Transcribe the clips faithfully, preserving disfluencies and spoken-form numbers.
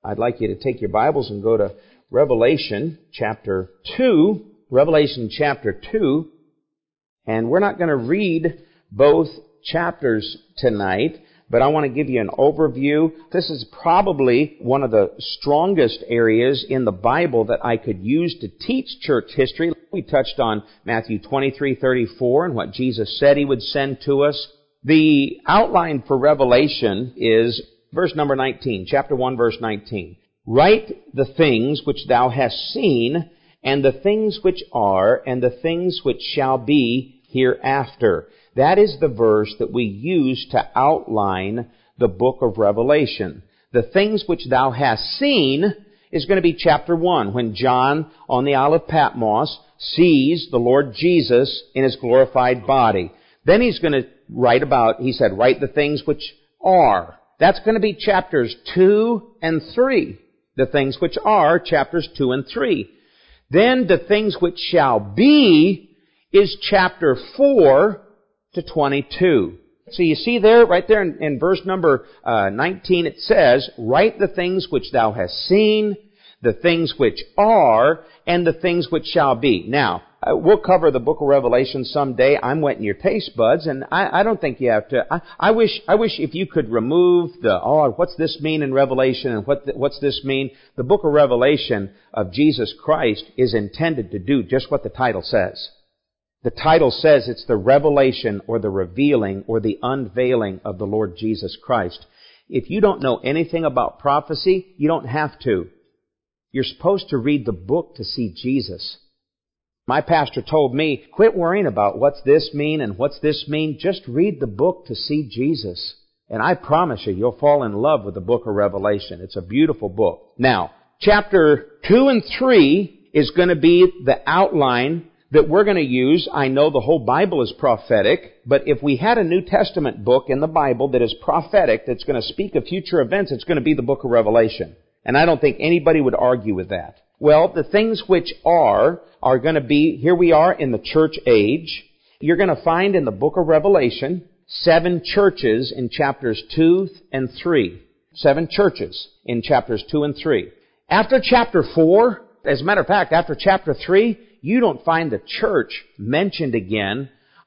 I'd like you to take your Bibles and go to Revelation chapter two. Revelation chapter two. And we're not going to read both chapters tonight, but I want to give you an overview. This is probably one of the strongest areas in the Bible that I could use to teach church history. We touched on Matthew twenty-three thirty-four and what Jesus said He would send to us. The outline for Revelation is verse number nineteen, chapter one, verse nineteen. Write the things which thou hast seen, and the things which are, and the things which shall be hereafter. That is the verse that we use to outline the book of Revelation. The things which thou hast seen is going to be chapter one, when John on the Isle of Patmos sees the Lord Jesus in His glorified body. Then he's going to write about, he said, write the things which are. That's going to be chapters two and three. The things which are, chapters two and three. Then the things which shall be is chapter four to twenty-two. So you see there, right there in, in verse number uh, nineteen, it says, write the things which thou hast seen, the things which are, and the things which shall be. Now, uh, we'll cover the book of Revelation someday. I'm wetting your taste buds, and I, I don't think you have to. I, I wish, I wish if you could remove the, oh, what's this mean in Revelation, and what, what's this mean? The book of Revelation of Jesus Christ is intended to do just what the title says. The title says it's the revelation or the revealing or the unveiling of the Lord Jesus Christ. If you don't know anything about prophecy, you don't have to. You're supposed to read the book to see Jesus. My pastor told me, quit worrying about what's this mean and what's this mean. Just read the book to see Jesus. And I promise you, you'll fall in love with the book of Revelation. It's a beautiful book. Now, chapter two and three is going to be the outline that we're going to use. I know the whole Bible is prophetic, but if we had a New Testament book in the Bible that is prophetic, that's going to speak of future events, it's going to be the book of Revelation. And I don't think anybody would argue with that. Well, the things which are, are going to be, here we are in the church age. You're going to find in the book of Revelation seven churches in chapters two and three. Seven churches in chapters two and three. After chapter four, as a matter of fact, after chapter three, you don't find the church mentioned again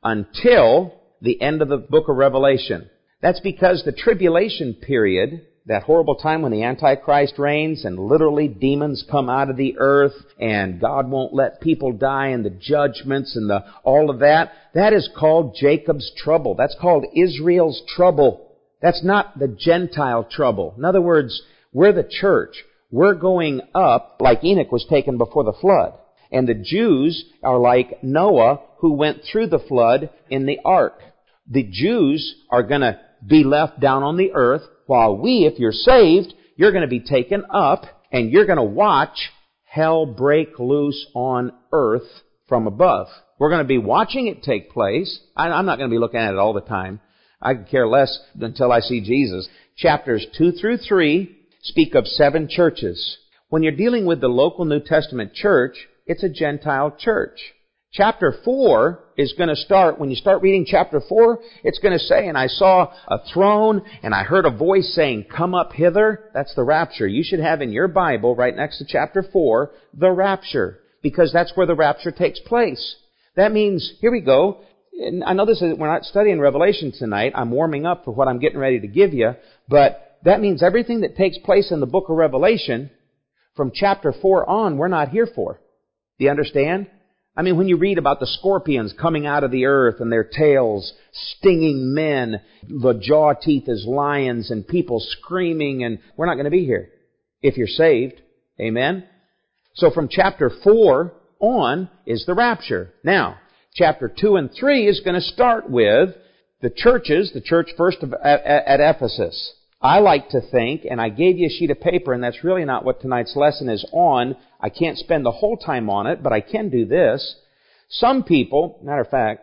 until the end of the book of Revelation. That's because the tribulation period, that horrible time when the Antichrist reigns and literally demons come out of the earth and God won't let people die and the judgments and the all of that, that is called Jacob's trouble. That's called Israel's trouble. That's not the Gentile trouble. In other words, we're the church. We're going up like Enoch was taken before the flood. And the Jews are like Noah, who went through the flood in the ark. The Jews are going to be left down on the earth, while we, if you're saved, you're going to be taken up, and you're going to watch hell break loose on earth from above. We're going to be watching it take place. I'm not going to be looking at it all the time. I could care less until I see Jesus. Chapters two through three speak of seven churches. When you're dealing with the local New Testament church, it's a Gentile church. Chapter four is going to start, when you start reading chapter four, it's going to say, and I saw a throne, and I heard a voice saying, come up hither. That's the rapture. You should have in your Bible, right next to chapter four, the rapture, because that's where the rapture takes place. That means, here we go. And I know this is, we're not studying Revelation tonight. I'm warming up for what I'm getting ready to give you. But that means everything that takes place in the book of Revelation, from chapter four on, we're not here for. Do you understand? I mean, when you read about the scorpions coming out of the earth and their tails stinging men, the jaw teeth as lions and people screaming, and we're not going to be here if you're saved. Amen? So from chapter four on is the rapture. Now, chapter two and three is going to start with the churches, the church first of, at, at Ephesus. I like to think, and I gave you a sheet of paper, and that's really not what tonight's lesson is on. I can't spend the whole time on it, but I can do this. Some people, matter of fact,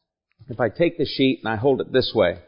if I take the sheet and I hold it this way,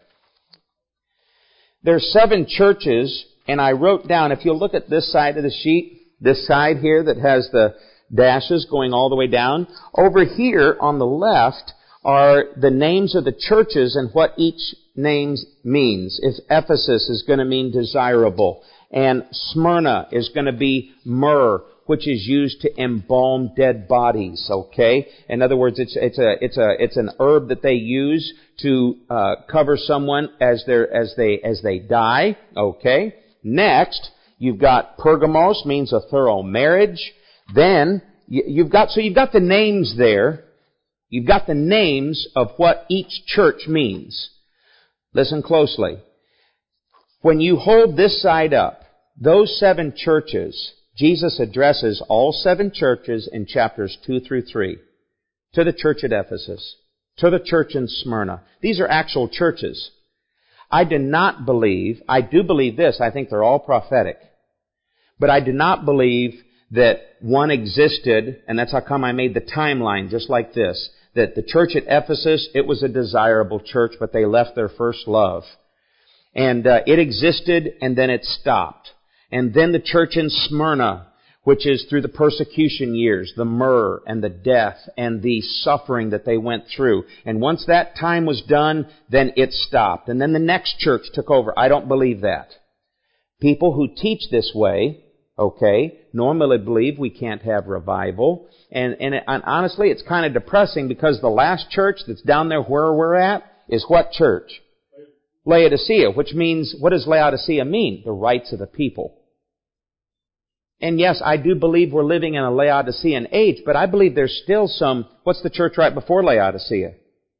there's seven churches, and I wrote down, if you'll look at this side of the sheet, this side here that has the dashes going all the way down, over here on the left are the names of the churches and what each name means. If Ephesus is going to mean desirable, And Smyrna is going to be myrrh, which is used to embalm dead bodies, okay? In other words, it's, it's a, it's a, it's an herb that they use to, uh, cover someone as they're, as they, as they die, okay? Next, you've got Pergamos, means a thorough marriage. Then, you've got, so you've got the names there. You've got the names of what each church means. Listen closely. When you hold this side up, those seven churches, Jesus addresses all seven churches in chapters two through three. To the church at Ephesus, to the church in Smyrna. These are actual churches. I do not believe, I do believe this, I think they're all prophetic. But I do not believe that one existed, and that's how come I made the timeline just like this, that the church at Ephesus, it was a desirable church, but they left their first love. And uh, it existed, and then it stopped. And then the church in Smyrna, which is through the persecution years, the myrrh and the death and the suffering that they went through. And once that time was done, then it stopped. And then the next church took over. I don't believe that. People who teach this way, okay, normally believe we can't have revival. And, and, it, and honestly, it's kind of depressing because the last church that's down there where we're at is what church? Laodicea, which means, what does Laodicea mean? The rights of the people. And yes, I do believe we're living in a Laodicean age, but I believe there's still some, what's the church right before Laodicea?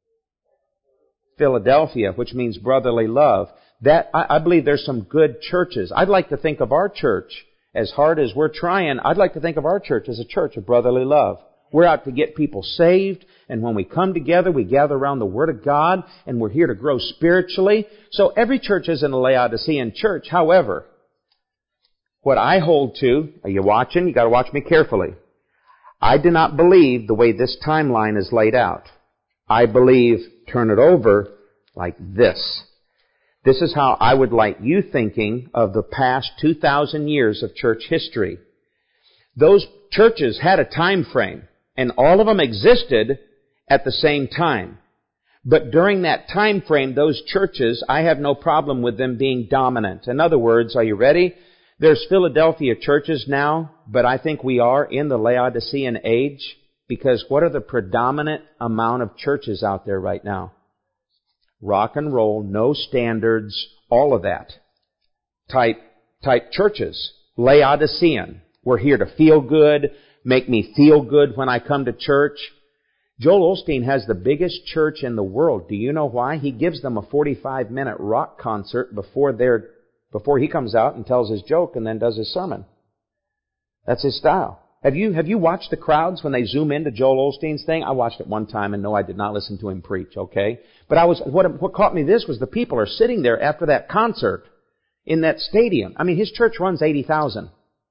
Philadelphia, which means brotherly love. That, I, I believe there's some good churches. I'd like to think of our church, as hard as we're trying, I'd like to think of our church as a church of brotherly love. We're out to get people saved, and when we come together, we gather around the Word of God, and we're here to grow spiritually. So every church isn't a Laodicean church. However, what I hold to, are you watching? You got to watch me carefully. I do not believe the way this timeline is laid out. I believe, turn it over, like this. This is how I would like you thinking of the past two thousand years of church history. Those churches had a time frame, and all of them existed at the same time. But during that time frame, those churches, I have no problem with them being dominant. In other words, are you ready? There's Philadelphia churches now, but I think we are in the Laodicean age, because what are the predominant amount of churches out there right now? Rock and roll, no standards, all of that type, type churches. Laodicean. We're here to feel good, make me feel good when I come to church. Joel Osteen has the biggest church in the world. Do you know why? He gives them a forty-five minute rock concert before they're Before he comes out and tells his joke and then does his sermon. That's his style. Have you, have you watched the crowds when they zoom into Joel Osteen's thing? I watched it one time, and no, I did not listen to him preach, okay? But I was, what, what caught me this was the people are sitting there after that concert in that stadium. I mean, his church runs eighty thousand.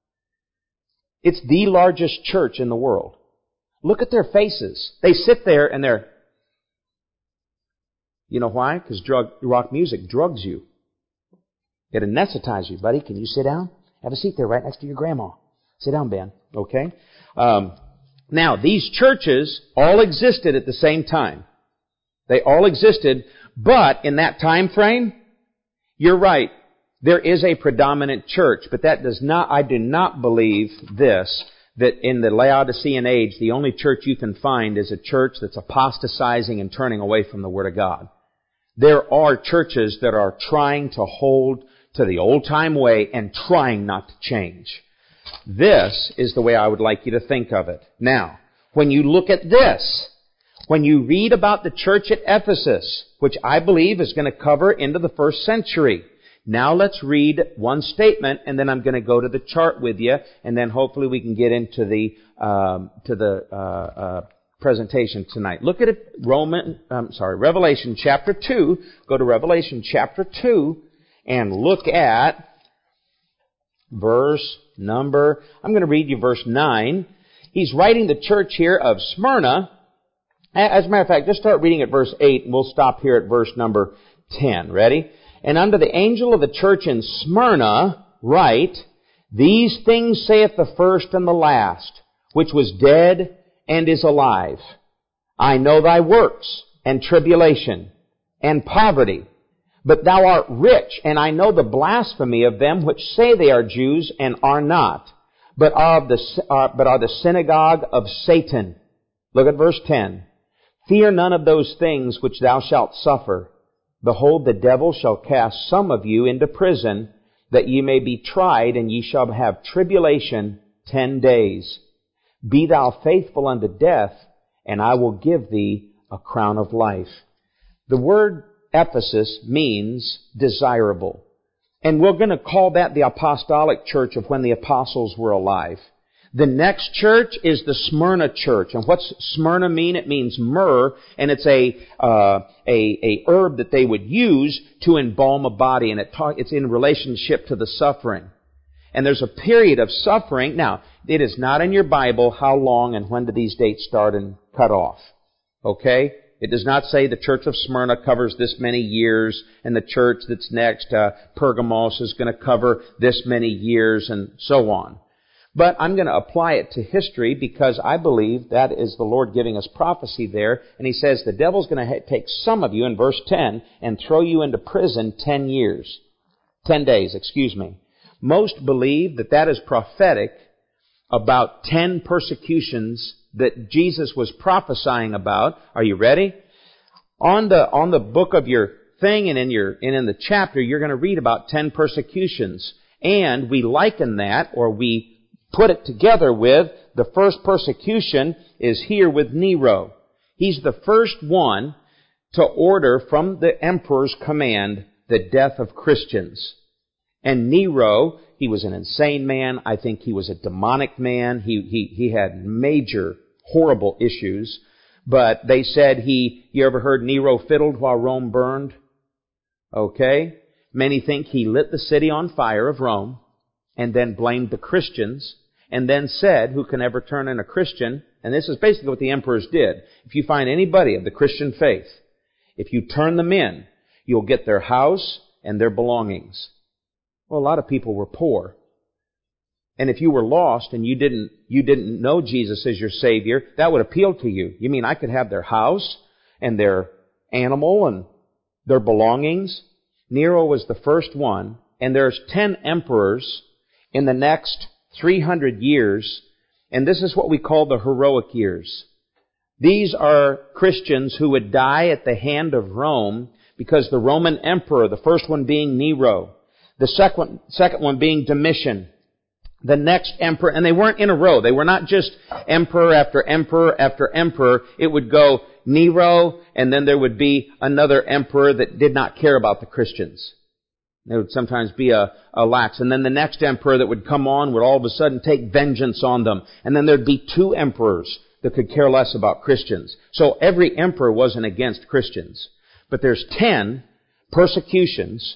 It's the largest church in the world. Look at their faces. They sit there and they're, you know why? Because drug, rock music drugs you. It anesthetizes you, buddy. Can you sit down? Have a seat there right next to your grandma. Sit down, Ben. Okay? Um, now, these churches all existed at the same time. They all existed, but in that time frame, you're right. There is a predominant church, but that does not, I do not believe this, that in the Laodicean age, the only church you can find is a church that's apostatizing and turning away from the Word of God. There are churches that are trying to hold to the old-time way and trying not to change. This is the way I would like you to think of it. Now, when you look at this, when you read about the church at Ephesus, which I believe is going to cover into the first century, now let's read one statement, and then I'm going to go to the chart with you, and then hopefully we can get into the um, to the uh, uh, presentation tonight. Look at it, Roman, um, sorry, Revelation chapter two. Go to Revelation chapter two. And look at verse number, I'm going to read you verse nine. He's writing the church here of Smyrna. As a matter of fact, just start reading at verse eight, and we'll stop here at verse number ten. Ready? And unto the angel of the church in Smyrna write, These things saith the first and the last, which was dead and is alive. I know thy works, and tribulation, and poverty, But thou art rich, and I know the blasphemy of them which say they are Jews and are not, but are, of the, uh, but are the synagogue of Satan. Look at verse ten. Fear none of those things which thou shalt suffer. Behold, the devil shall cast some of you into prison, that ye may be tried, and ye shall have tribulation ten days. Be thou faithful unto death, and I will give thee a crown of life. The word Ephesus means desirable. And we're going to call that the apostolic church of when the apostles were alive. The next church is the Smyrna church. And what's Smyrna mean? It means myrrh, and it's a uh, a, a herb that they would use to embalm a body, and it talk, it's in relationship to the suffering. And there's a period of suffering. Now, it is not in your Bible how long and when do these dates start and cut off. Okay? It does not say the church of Smyrna covers this many years, and the church that's next, uh, Pergamos, is going to cover this many years, and so on. But I'm going to apply it to history because I believe that is the Lord giving us prophecy there. And He says the devil's going to take some of you, in verse ten, and throw you into prison ten years. Ten days, excuse me. Most believe that that is prophetic about ten persecutions that Jesus was prophesying about. Are you ready? On the, on the book of your thing and in your, and in the chapter, you're going to read about ten persecutions. And we liken that, or we put it together with, the first persecution is here with Nero. He's the first one to order from the emperor's command the death of Christians. And Nero, he was an insane man. I think he was a demonic man. He, he, he had major, horrible issues. But they said he, you ever heard Nero fiddled while Rome burned? Okay. Many think he lit the city on fire of Rome and then blamed the Christians and then said, who can ever turn in a Christian? And this is basically what the emperors did. If you find anybody of the Christian faith, if you turn them in, you'll get their house and their belongings. Well, a lot of people were poor. And if you were lost and you didn't, you didn't know Jesus as your Savior, that would appeal to you. You mean I could have their house and their animal and their belongings? Nero was the first one, and there's ten emperors in the next three hundred years, and this is what we call the heroic years. These are Christians who would die at the hand of Rome because the Roman emperor, the first one being Nero, the second, second one being Domitian, the next emperor, and they weren't in a row. They were not just emperor after emperor after emperor. It would go Nero, and then there would be another emperor that did not care about the Christians. There would sometimes be a, a lax. And then the next emperor that would come on would all of a sudden take vengeance on them. And then there'd be two emperors that could care less about Christians. So every emperor wasn't against Christians. But there's ten persecutions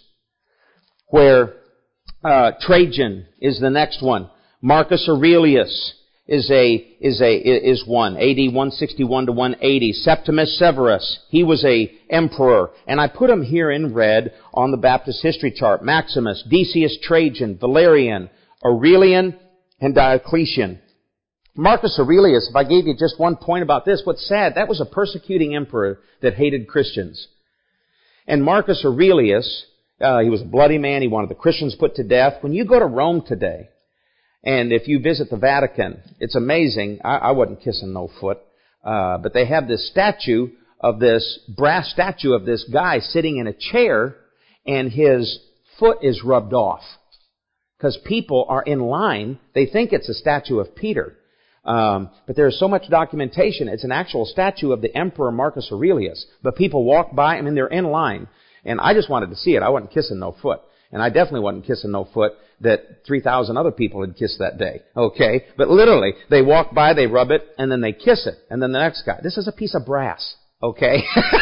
where uh, Trajan is the next one. Marcus Aurelius is a is a is one. A D one sixty-one to one eighty. Septimus Severus, he was a emperor, and I put him here in red on the Baptist history chart. Maximus, Decius Trajan, Valerian, Aurelian, and Diocletian. Marcus Aurelius, if I gave you just one point about this, what's sad, that was a persecuting emperor that hated Christians. And Marcus Aurelius, uh, he was a bloody man. He wanted the Christians put to death. When you go to Rome today, and if you visit the Vatican, it's amazing. I, I wasn't kissing no foot. Uh, but they have this statue of this, brass statue of this guy sitting in a chair, and his foot is rubbed off. Because people are in line. They think it's a statue of Peter. Um, but there's so much documentation. It's an actual statue of the Emperor Marcus Aurelius. But people walk by, I mean, they're in line. And I just wanted to see it. I wasn't kissing no foot. And I definitely wasn't kissing no foot that three thousand other people had kissed that day. Okay? But literally, they walk by, they rub it, and then they kiss it. And then the next guy. This is a piece of brass. Okay?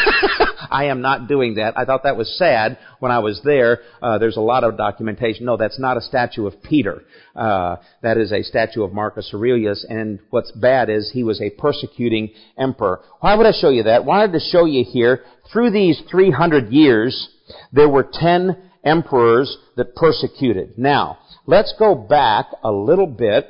I am not doing that. I thought that was sad when I was there. Uh, there's a lot of documentation. No, that's not a statue of Peter. Uh, that is a statue of Marcus Aurelius. And what's bad is he was a persecuting emperor. Why would I show you that? I wanted to show you here, through these three hundred years, there were ten emperors that persecuted. Now, let's go back a little bit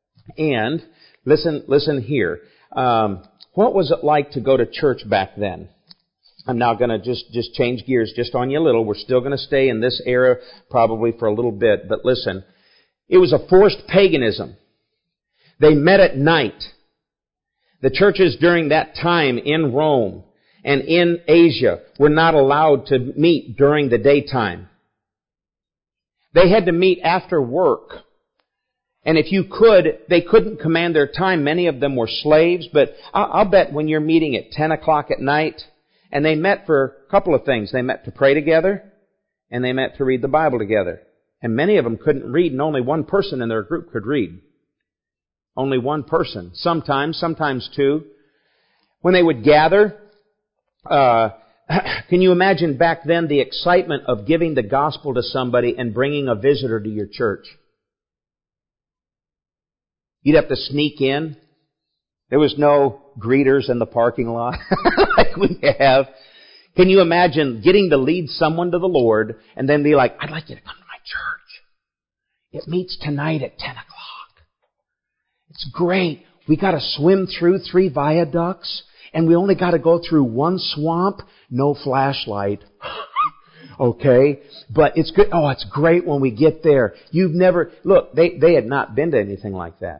and listen, listen here. Um, what was it like to go to church back then? I'm now going to just, just change gears just on you a little. We're still going to stay in this era probably for a little bit. But listen, it was a forced paganism. They met at night. The churches during that time in Rome and in Asia were not allowed to meet during the daytime. They had to meet after work. And if you could, they couldn't command their time. Many of them were slaves, but I'll bet when you're meeting at ten o'clock at night, and they met for a couple of things. They met to pray together, and they met to read the Bible together. And many of them couldn't read, and only one person in their group could read. Only one person. Sometimes, sometimes two. When they would gather, uh, can you imagine back then the excitement of giving the gospel to somebody and bringing a visitor to your church? You'd have to sneak in. There was no greeters in the parking lot like we have. Can you imagine getting to lead someone to the Lord and then be like, I'd like you to come to my church. It meets tonight at ten o'clock. It's great. We got to swim through three viaducts and we only got to go through one swamp. No flashlight. Okay? But it's good. Oh, it's great when we get there. You've never, look, they, they had not been to anything like that.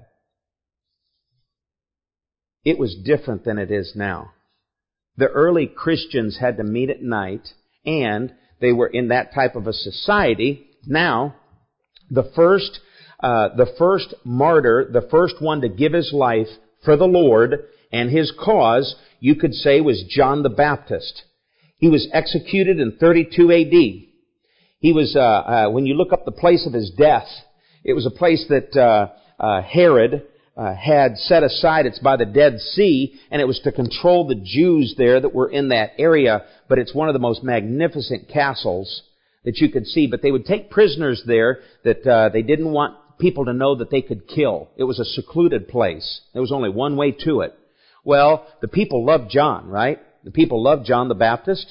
It was different than it is now. The early Christians had to meet at night, and they were in that type of a society. Now, the first, uh, the first martyr, the first one to give his life for the Lord and his cause, you could say, was John the Baptist. He was executed in thirty-two A D. He was, uh, uh, when you look up the place of his death, it was a place that uh, uh, Herod Uh, had set aside. It's by the Dead Sea, and it was to control the Jews there that were in that area. But it's one of the most magnificent castles that you could see. But they would take prisoners there that uh, they didn't want people to know that they could kill. It was a secluded place. There was only one way to it. Well, the people loved John, right? The people loved John the Baptist,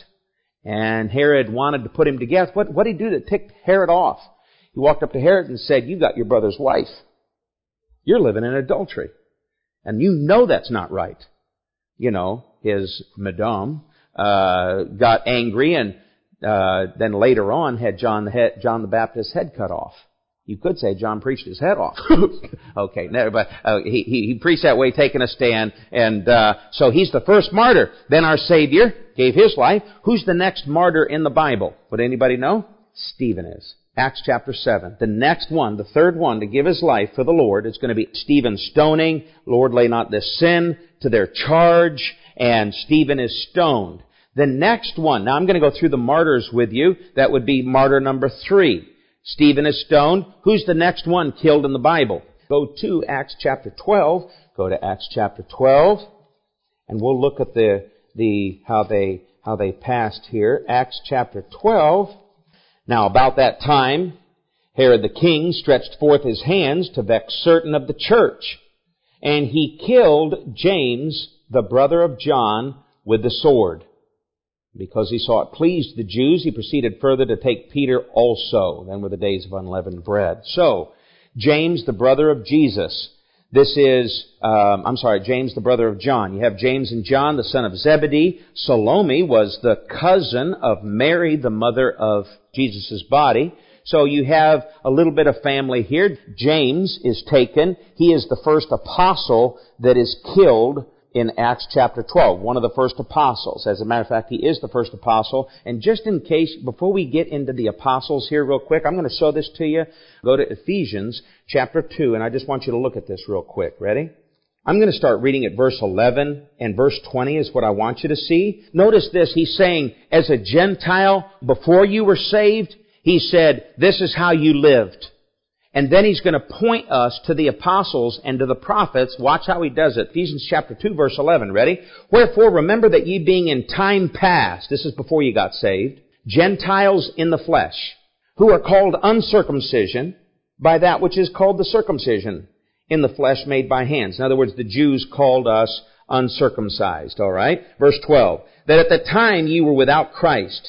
and Herod wanted to put him to death. What, what did he do that ticked Herod off? He walked up to Herod and said, "You got your brother's wife. You're living in adultery. And you know that's not right." You know, his madame uh, got angry and uh, then later on had John the, head, John the Baptist's head cut off. You could say John preached his head off. Okay, no, but uh, he, he, he preached that way, taking a stand. And uh, so he's the first martyr. Then our Savior gave his life. Who's the next martyr in the Bible? Would anybody know? Stephen is. Acts chapter seven. The next one, the third one to give his life for the Lord is going to be Stephen stoning. Lord, lay not this sin to their charge. And Stephen is stoned. The next one, now I'm going to go through the martyrs with you. That would be martyr number three. Stephen is stoned. Who's the next one killed in the Bible? Go to Acts chapter twelve. Go to Acts chapter twelve. And we'll look at the, the, how they, how they passed here. Acts chapter twelve. Now, about that time, Herod the king stretched forth his hands to vex certain of the church, and he killed James, the brother of John, with the sword. Because he saw it pleased the Jews, he proceeded further to take Peter also. Then were the days of unleavened bread. So, James, the brother of Jesus. This is, um, I'm sorry, James, the brother of John. You have James and John, the son of Zebedee. Salome was the cousin of Mary, the mother of Jesus' body. So you have a little bit of family here. James is taken. He is the first apostle that is killed in Acts chapter twelve. One of the first apostles. As a matter of fact, he is the first apostle. And just in case, before we get into the apostles here real quick, I'm going to show this to you. Go to Ephesians chapter two, and I just want you to look at this real quick. Ready? I'm going to start reading at verse eleven, and verse twenty is what I want you to see. Notice this. He's saying, as a Gentile, before you were saved, he said, this is how you lived. And then he's going to point us to the apostles and to the prophets. Watch how he does it. Ephesians chapter two, verse eleven. Ready? Wherefore, remember that ye being in time past, this is before you got saved, Gentiles in the flesh, who are called uncircumcision by that which is called the circumcision in the flesh made by hands. In other words, the Jews called us uncircumcised. All right? Verse twelve. That at the time ye were without Christ,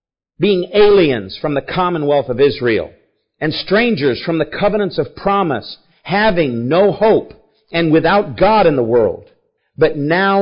being aliens from the commonwealth of Israel, and strangers from the covenants of promise, having no hope, and without God in the world. But now in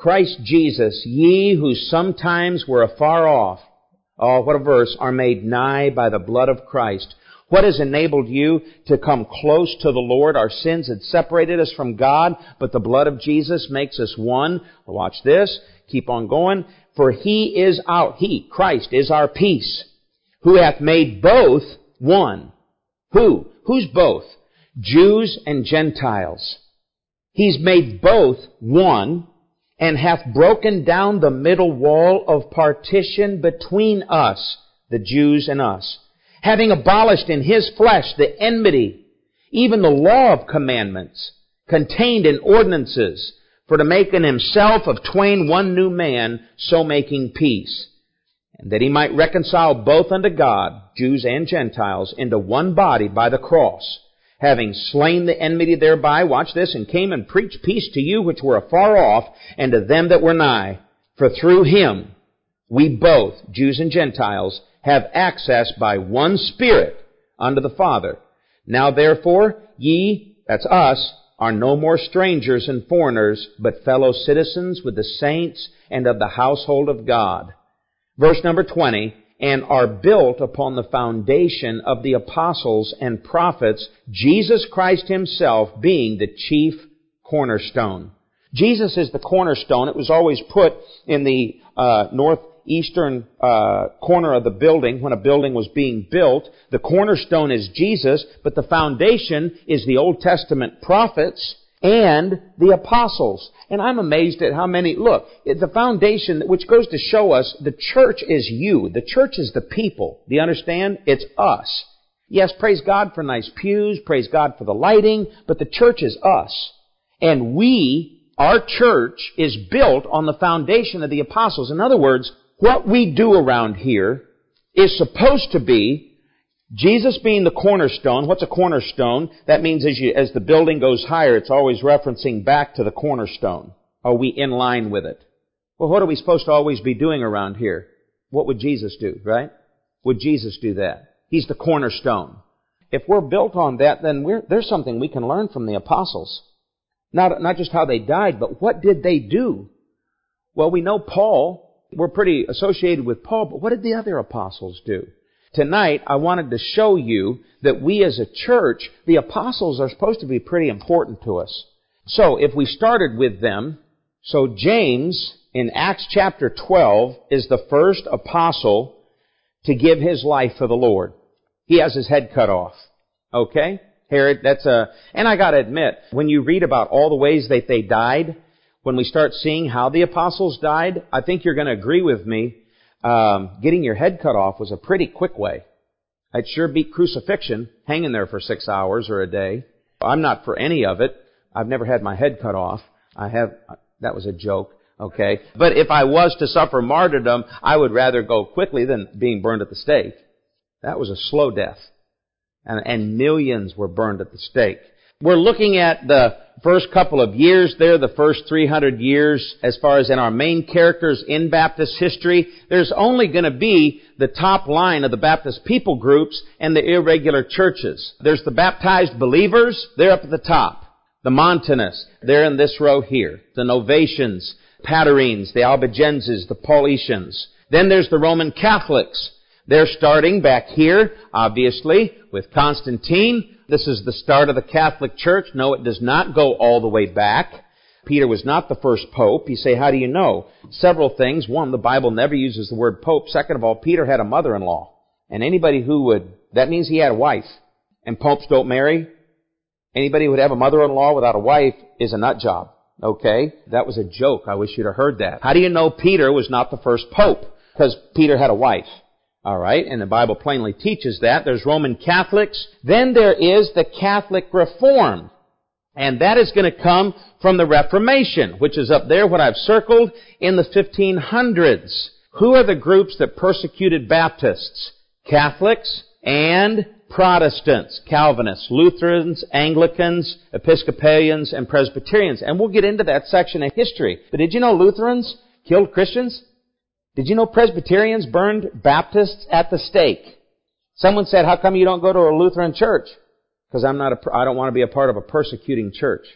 Christ Jesus, ye who sometimes were afar off, oh, what a verse, are made nigh by the blood of Christ. What has enabled you to come close to the Lord? Our sins had separated us from God, but the blood of Jesus makes us one. Watch this. Keep on going. For He is our, He, Christ, is our peace, who hath made both one. Who? Who's both? Jews and Gentiles. He's made both one, and hath broken down the middle wall of partition between us, the Jews and us, having abolished in His flesh the enmity, even the law of commandments, contained in ordinances, for to make in Himself of twain one new man, so making peace, and that He might reconcile both unto God, Jews and Gentiles, into one body by the cross, having slain the enmity thereby, watch this, and came and preached peace to you which were afar off, and to them that were nigh. For through Him we both, Jews and Gentiles, have access by one Spirit unto the Father. Now therefore ye, that's us, are no more strangers and foreigners, but fellow citizens with the saints and of the household of God. Verse number twenty, and are built upon the foundation of the apostles and prophets, Jesus Christ Himself being the chief cornerstone. Jesus is the cornerstone. It was always put in the uh, northeastern uh, corner of the building when a building was being built. The cornerstone is Jesus, but the foundation is the Old Testament prophets and the apostles. And I'm amazed at how many, look, the foundation, which goes to show us the church is you. The church is the people. Do you understand? It's us. Yes, praise God for nice pews, praise God for the lighting, but the church is us. And we, our church, is built on the foundation of the apostles. In other words, what we do around here is supposed to be Jesus being the cornerstone. What's a cornerstone? That means as you, as the building goes higher, it's always referencing back to the cornerstone. Are we in line with it? Well, what are we supposed to always be doing around here? What would Jesus do, right? Would Jesus do that? He's the cornerstone. If we're built on that, then we're, there's something we can learn from the apostles. Not, not just how they died, but what did they do? Well, we know Paul. We're pretty associated with Paul, but what did the other apostles do? Tonight, I wanted to show you that we as a church, the apostles are supposed to be pretty important to us. So, if we started with them, so James, in Acts chapter twelve, is the first apostle to give his life for the Lord. He has his head cut off. Okay? Herod, that's a, and I gotta admit, when you read about all the ways that they died, when we start seeing how the apostles died, I think you're gonna agree with me. Um, getting your head cut off was a pretty quick way. I'd sure beat crucifixion, hanging there for six hours or a day. I'm not for any of it. I've never had my head cut off. I have, that was a joke, okay? But if I was to suffer martyrdom, I would rather go quickly than being burned at the stake. That was a slow death. And, and millions were burned at the stake. We're looking at the first couple of years there, the first three hundred years, as far as in our main characters in Baptist history. There's only going to be the top line of the Baptist people groups and the irregular churches. There's the baptized believers, they're up at the top. The Montanists, they're in this row here. The Novatians, Patarines, the Albigenses, the Paulicians. Then there's the Roman Catholics. They're starting back here, obviously, with Constantine. This is the start of the Catholic Church. No, it does not go all the way back. Peter was not the first pope. You say, how do you know? Several things. One, the Bible never uses the word pope. Second of all, Peter had a mother-in-law. And anybody who would, that means he had a wife. And popes don't marry. Anybody who would have a mother-in-law without a wife is a nut job. Okay? That was a joke. I wish you'd have heard that. How do you know Peter was not the first pope? Because Peter had a wife. All right, and the Bible plainly teaches that. There's Roman Catholics. Then there is the Catholic Reformed. And that is going to come from the Reformation, which is up there, what I've circled, in the fifteen hundreds. Who are the groups that persecuted Baptists? Catholics and Protestants. Calvinists, Lutherans, Anglicans, Episcopalians, and Presbyterians. And we'll get into that section of history. But did you know Lutherans killed Christians? Did you know Presbyterians burned Baptists at the stake? Someone said, how come you don't go to a Lutheran church? Because I'm not a, I don't want to be a part of a persecuting church.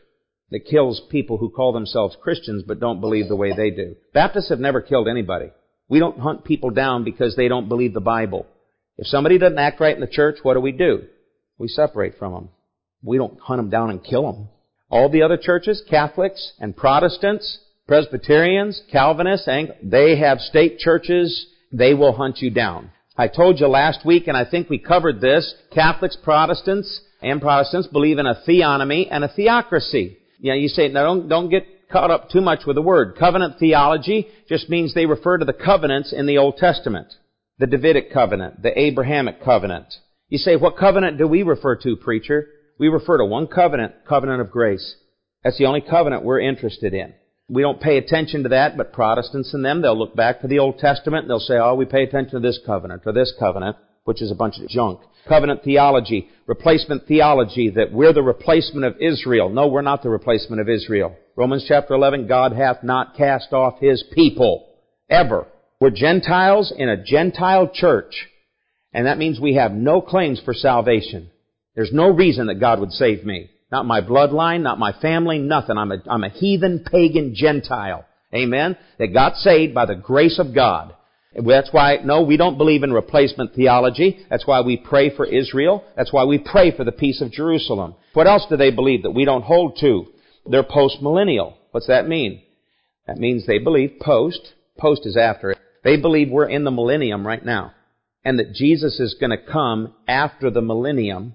that kills people who call themselves Christians but don't believe the way they do. Baptists have never killed anybody. We don't hunt people down because they don't believe the Bible. If somebody doesn't act right in the church, what do we do? We separate from them. We don't hunt them down and kill them. All the other churches, Catholics and Protestants, Presbyterians, Calvinists, they have state churches. They will hunt you down. I told you last week, and I think we covered this, Catholics, Protestants, and Protestants believe in a theonomy and a theocracy. You know, you say, now don't, don't get caught up too much with the word. Covenant theology just means they refer to the covenants in the Old Testament. The Davidic covenant, the Abrahamic covenant. You say, what covenant do we refer to, preacher? We refer to one covenant, covenant of grace. That's the only covenant we're interested in. We don't pay attention to that, but Protestants and them, they'll look back to the Old Testament and they'll say, oh, we pay attention to this covenant or this covenant, which is a bunch of junk. Covenant theology, replacement theology, that we're the replacement of Israel. No, we're not the replacement of Israel. Romans chapter eleven, God hath not cast off His people. Ever. We're Gentiles in a Gentile church. And that means we have no claims for salvation. There's no reason that God would save me. Not my bloodline, not my family, nothing. I'm a, I'm a heathen, pagan Gentile. Amen? That got saved by the grace of God. That's why, no, we don't believe in replacement theology. That's why we pray for Israel. That's why we pray for the peace of Jerusalem. What else do they believe that we don't hold to? They're post-millennial. What's that mean? That means they believe post. Post is after it. They believe we're in the millennium right now. And that Jesus is going to come after the millennium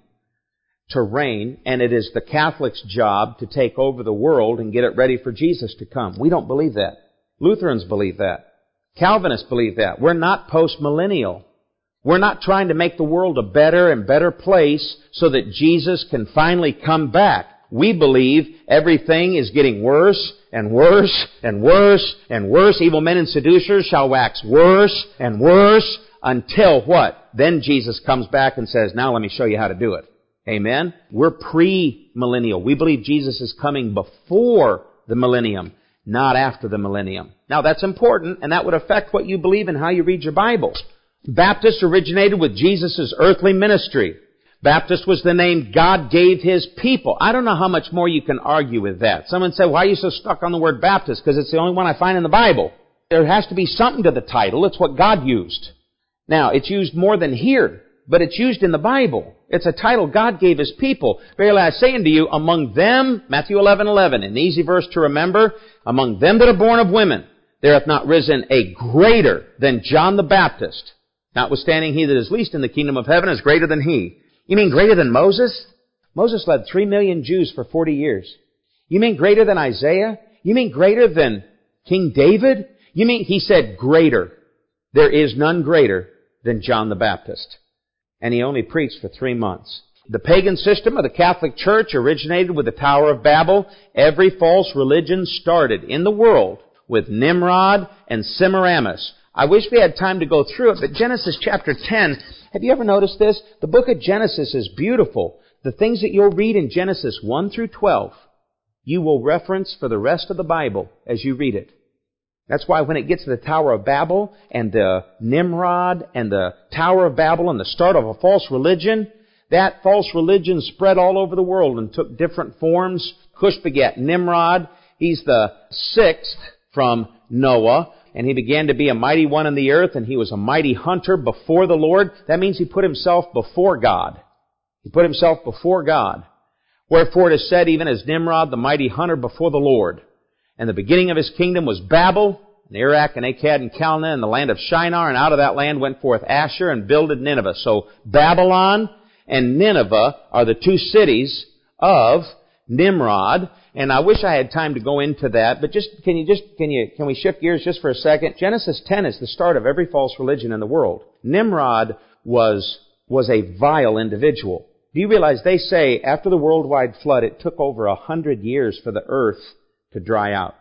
to reign, and it is the Catholic's job to take over the world and get it ready for Jesus to come. We don't believe that. Lutherans believe that. Calvinists believe that. We're not post-millennial. We're not trying to make the world a better and better place so that Jesus can finally come back. We believe everything is getting worse and worse and worse and worse. Evil men and seducers shall wax worse and worse until what? Then Jesus comes back and says, now let me show you how to do it. Amen? We're pre-millennial. We believe Jesus is coming before the millennium, not after the millennium. Now that's important, and that would affect what you believe and how you read your Bible. Baptist originated with Jesus' earthly ministry. Baptist was the name God gave His people. I don't know how much more you can argue with that. Someone said, why are you so stuck on the word Baptist? Because it's the only one I find in the Bible. There has to be something to the title. It's what God used. Now, it's used more than here, but it's used in the Bible. It's a title God gave His people. Verily I say unto you, among them, Matthew eleven eleven, an easy verse to remember, among them that are born of women, there hath not risen a greater than John the Baptist. Notwithstanding, he that is least in the kingdom of heaven is greater than he. You mean greater than Moses? Moses led three million Jews for forty years. You mean greater than Isaiah? You mean greater than King David? You mean, he said greater. There is none greater than John the Baptist. And he only preached for three months. The pagan system of the Catholic Church originated with the Tower of Babel. Every false religion started in the world with Nimrod and Semiramis. I wish we had time to go through it, but Genesis chapter ten, have you ever noticed this? The book of Genesis is beautiful. The things that you'll read in Genesis one through twelve, you will reference for the rest of the Bible as you read it. That's why when it gets to the Tower of Babel and the Nimrod and the Tower of Babel and the start of a false religion, that false religion spread all over the world and took different forms. Cush begat Nimrod. He's the sixth from Noah. And he began to be a mighty one in the earth, and he was a mighty hunter before the Lord. That means he put himself before God. He put himself before God. Wherefore it is said, even as Nimrod, the mighty hunter before the Lord. And the beginning of his kingdom was Babel, and Erech, and Akkad, and Calneh, and the land of Shinar. And out of that land went forth Asher, and builded Nineveh. So Babylon and Nineveh are the two cities of Nimrod. And I wish I had time to go into that, but just, can you just, can you, can we shift gears just for a second? Genesis ten is the start of every false religion in the world. Nimrod was, was a vile individual. Do you realize they say after the worldwide flood, it took over a hundred years for the earth to dry out?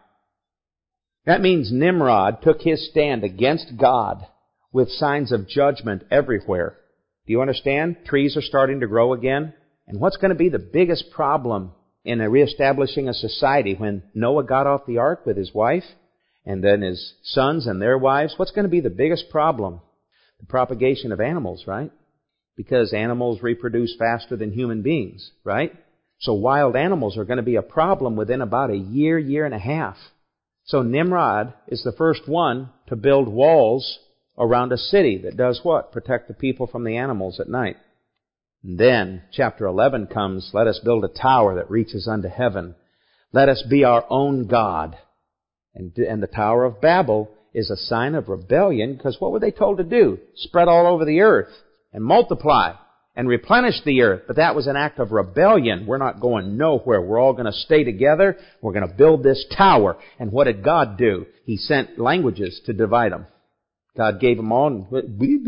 That means Nimrod took his stand against God with signs of judgment everywhere. Do you understand? Trees are starting to grow again. And what's going to be the biggest problem in reestablishing a society when Noah got off the ark with his wife and then his sons and their wives? What's going to be the biggest problem? The propagation of animals, right? Because animals reproduce faster than human beings, right? So wild animals are going to be a problem within about a year, year and a half. So Nimrod is the first one to build walls around a city that does what? Protect the people from the animals at night. And then chapter eleven comes, let us build a tower that reaches unto heaven. Let us be our own God. And, and the Tower of Babel is a sign of rebellion, because what were they told to do? Spread all over the earth and multiply and replenish the earth. But that was an act of rebellion. We're not going nowhere. We're all going to stay together. We're going to build this tower. And what did God do? He sent languages to divide them. God gave them all, and what are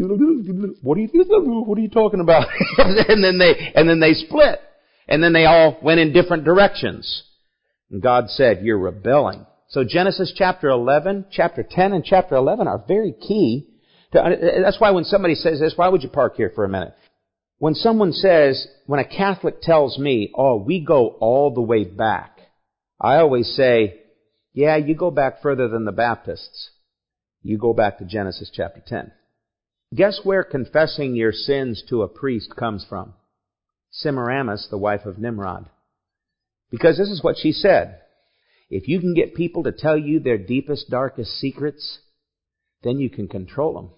you, what are you talking about? and then they, and then they split. And then they all went in different directions. And God said, you're rebelling. So Genesis chapter eleven, chapter ten, and chapter eleven are very key. To, that's why when somebody says this, why would you park here for a minute? When someone says, when a Catholic tells me, oh, we go all the way back, I always say, yeah, you go back further than the Baptists. You go back to Genesis chapter ten. Guess where confessing your sins to a priest comes from? Semiramis, the wife of Nimrod. Because this is what she said. If you can get people to tell you their deepest, darkest secrets, then you can control them.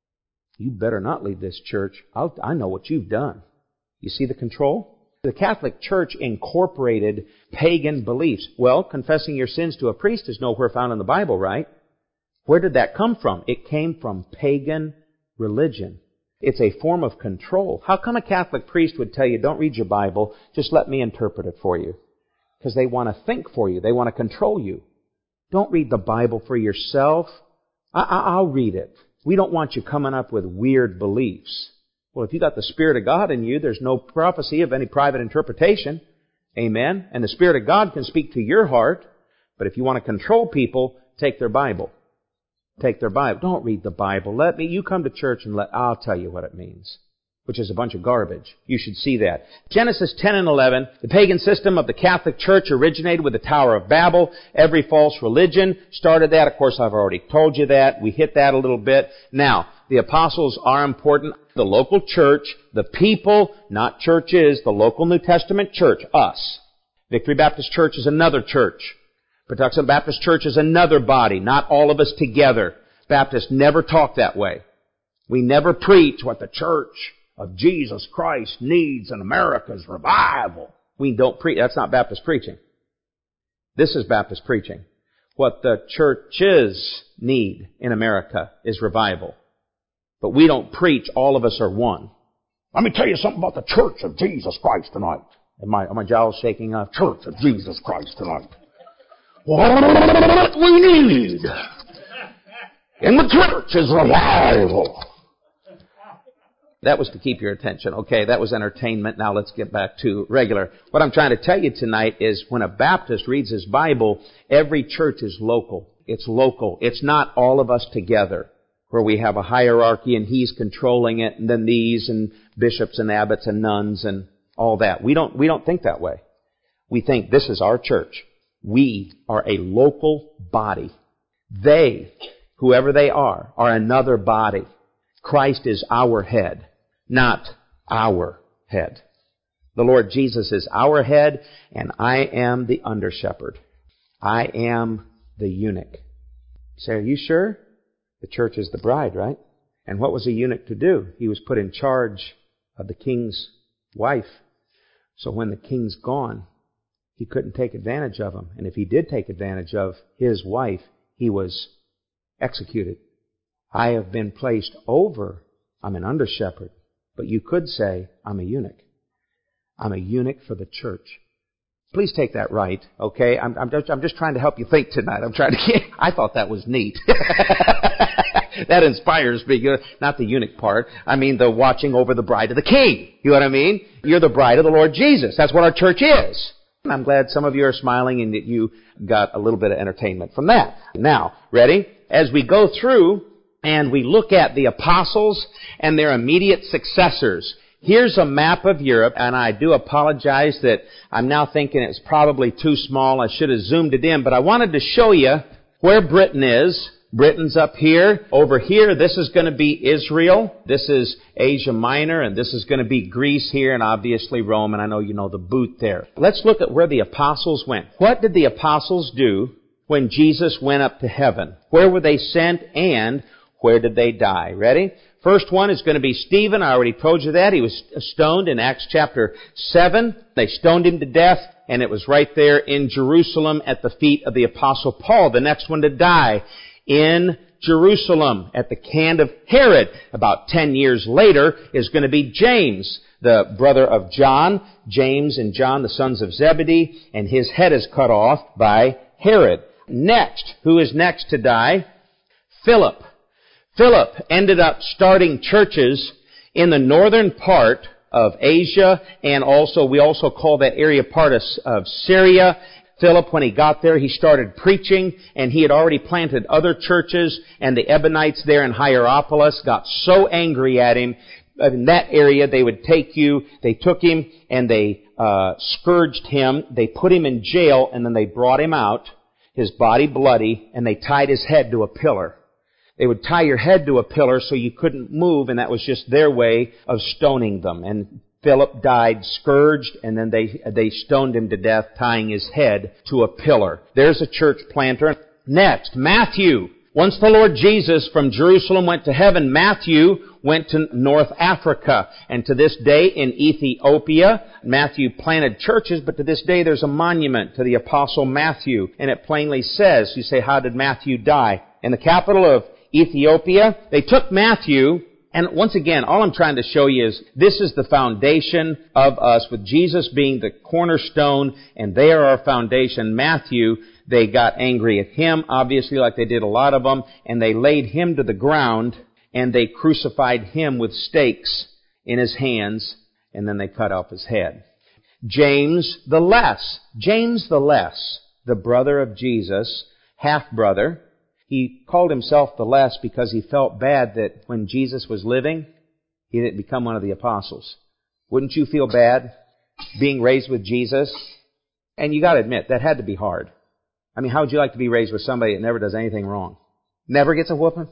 You better not leave this church. I'll, I know what you've done. You see the control? The Catholic Church incorporated pagan beliefs. Well, confessing your sins to a priest is nowhere found in the Bible, right? Where did that come from? It came from pagan religion. It's a form of control. How come a Catholic priest would tell you, don't read your Bible, just let me interpret it for you? Because they want to think for you. They want to control you. Don't read the Bible for yourself. I, I, I'll read it. We don't want you coming up with weird beliefs. Well, if you got the Spirit of God in you, there's no prophecy of any private interpretation. Amen? And the Spirit of God can speak to your heart. But if you want to control people, take their Bible. Take their Bible. Don't read the Bible. Let me, you come to church and let, I'll tell you what it means. Which is a bunch of garbage. You should see that. Genesis ten and eleven, the pagan system of the Catholic Church originated with the Tower of Babel. Every false religion started that. Of course, I've already told you that. We hit that a little bit. Now, the apostles are important. The local church, the people, not churches, the local New Testament church, us. Victory Baptist Church is another church. Patuxent Baptist Church is another body, not all of us together. Baptists never talk that way. We never preach what the church of Jesus Christ needs in America's revival. We don't preach. That's not Baptist preaching. This is Baptist preaching. What the churches need in America is revival. But we don't preach all of us are one. Let me tell you something about the church of Jesus Christ tonight. Am my, are my jowls shaking up? Church of Jesus Christ tonight. What we need in the church is revival. That was to keep your attention. Okay, that was entertainment. Now let's get back to regular. What I'm trying to tell you tonight is when a Baptist reads his Bible, every church is local. It's local. It's not all of us together where we have a hierarchy and he's controlling it and then these and bishops and abbots and nuns and all that. We don't, we don't think that way. We think this is our church. We are a local body. They, whoever they are, are another body. Christ is our head, not our head. The Lord Jesus is our head, and I am the under-shepherd. I am the eunuch. Say, are you sure? The church is the bride, right? And what was a eunuch to do? He was put in charge of the king's wife. So when the king's gone, he couldn't take advantage of him. And if he did take advantage of his wife, he was executed. I have been placed over. I'm an under-shepherd. But you could say, I'm a eunuch. I'm a eunuch for the church. Please take that right, okay? I'm, I'm, just, I'm just trying to help you think tonight. I'm trying to get, I thought that was neat. That inspires me. Not the eunuch part. I mean the watching over the bride of the king. You know what I mean? You're the bride of the Lord Jesus. That's what our church is. And I'm glad some of you are smiling and that you got a little bit of entertainment from that. Now, ready? As we go through and we look at the apostles and their immediate successors, here's a map of Europe, and I do apologize that I'm now thinking it's probably too small. I should have zoomed it in, but I wanted to show you where Britain is. Britain's up here. Over here, this is going to be Israel. This is Asia Minor, and this is going to be Greece here, and obviously Rome, and I know you know the boot there. Let's look at where the apostles went. What did the apostles do when Jesus went up to heaven? Where were they sent, and where did they die? Ready? First one is going to be Stephen. I already told you that. He was stoned in Acts chapter seven. They stoned him to death, and it was right there in Jerusalem at the feet of the Apostle Paul. The next one to die in Jerusalem at the hand of Herod. About ten years later is going to be James, the brother of John. James and John, the sons of Zebedee, and his head is cut off by Herod. Next, who is next to die? Philip. Philip ended up starting churches in the northern part of Asia, and also, we also call that area part of, of Syria. Philip, when he got there, he started preaching, and he had already planted other churches, and the Ebionites there in Hierapolis got so angry at him. In that area, they would take you, they took him, and they uh scourged him. They put him in jail, and then they brought him out, his body bloody, and they tied his head to a pillar. They would tie your head to a pillar so you couldn't move, and that was just their way of stoning them. And Philip died scourged, and then they they stoned him to death, tying his head to a pillar. There's a church planter. Next, Matthew. Once the Lord Jesus from Jerusalem went to heaven, Matthew went to North Africa. And to this day in Ethiopia, Matthew planted churches, but to this day there's a monument to the Apostle Matthew. And it plainly says, you say, how did Matthew die? In the capital of Ethiopia, they took Matthew, and once again, all I'm trying to show you is this is the foundation of us, with Jesus being the cornerstone, and they are our foundation. Matthew, they got angry at him, obviously, like they did a lot of them, and they laid him to the ground, and they crucified him with stakes in his hands, and then they cut off his head. James the Less. James the Less, the brother of Jesus, half-brother. He called himself the Less because he felt bad that when Jesus was living, he didn't become one of the apostles. Wouldn't you feel bad being raised with Jesus? And you got to admit, that had to be hard. I mean, how would you like to be raised with somebody that never does anything wrong? Never gets a whooping?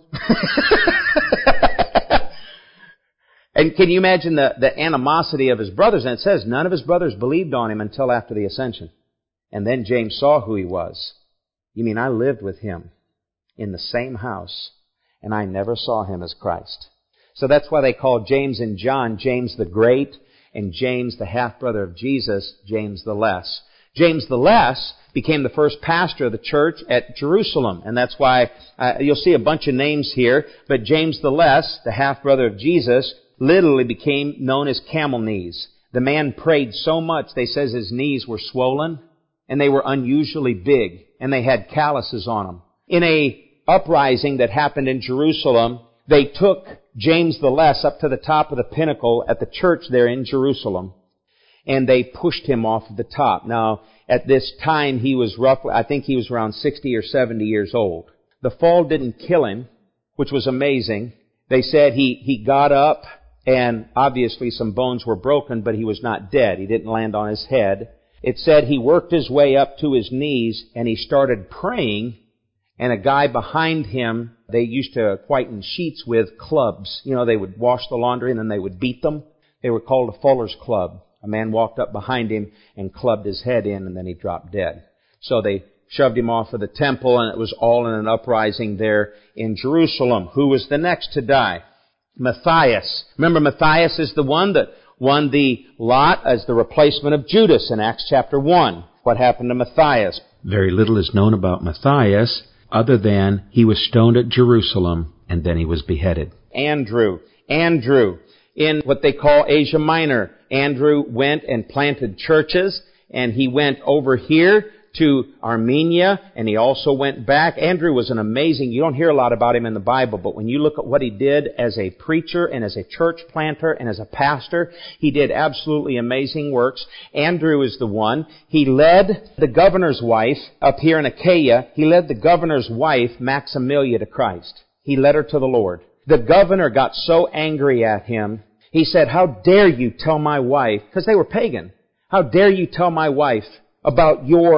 And can you imagine the, the animosity of his brothers? And it says none of his brothers believed on him until after the ascension. And then James saw who he was. You mean I lived with him in the same house, and I never saw him as Christ. So that's why they call James and John James the Great, and James, the half-brother of Jesus, James the Less. James the Less became the first pastor of the church at Jerusalem, and that's why uh, you'll see a bunch of names here, but James the Less, the half-brother of Jesus, literally became known as camel knees. The man prayed so much, they says his knees were swollen, and they were unusually big, and they had calluses on them. In a uprising that happened in Jerusalem, they took James the Less up to the top of the pinnacle at the church there in Jerusalem, and they pushed him off of the top. Now, at this time, he was roughly, I think he was around sixty or seventy years old. The fall didn't kill him, which was amazing. They said he, he got up, and obviously some bones were broken, but he was not dead. He didn't land on his head. It said he worked his way up to his knees, and he started praying. And a guy behind him, they used to whiten sheets with clubs. You know, they would wash the laundry and then they would beat them. They were called a fuller's club. A man walked up behind him and clubbed his head in, and then he dropped dead. So they shoved him off of the temple, and it was all in an uprising there in Jerusalem. Who was the next to die? Matthias. Remember, Matthias is the one that won the lot as the replacement of Judas in Acts chapter one. What happened to Matthias? Very little is known about Matthias, other than he was stoned at Jerusalem, and then he was beheaded. Andrew. Andrew. In what they call Asia Minor, Andrew went and planted churches, and he went over here to Armenia, and he also went back. Andrew was an amazing, you don't hear a lot about him in the Bible, but when you look at what he did as a preacher and as a church planter and as a pastor, he did absolutely amazing works. Andrew is the one. He led the governor's wife up here in Achaia. He led the governor's wife, Maximilia, to Christ. He led her to the Lord. The governor got so angry at him, he said, "How dare you tell my wife," because they were pagan, "how dare you tell my wife about your